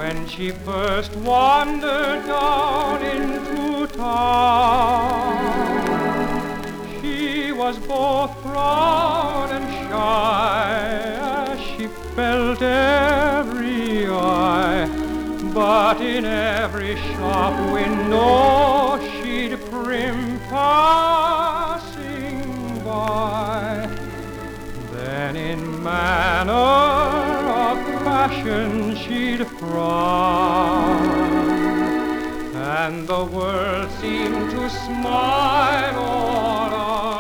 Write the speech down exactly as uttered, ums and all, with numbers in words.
When she first wandered down into town, she was both proud and shy as she felt every eye. But in every shop window she'd prim passing by. Then in manner of fashion she'd frown, and the world seemed to smile all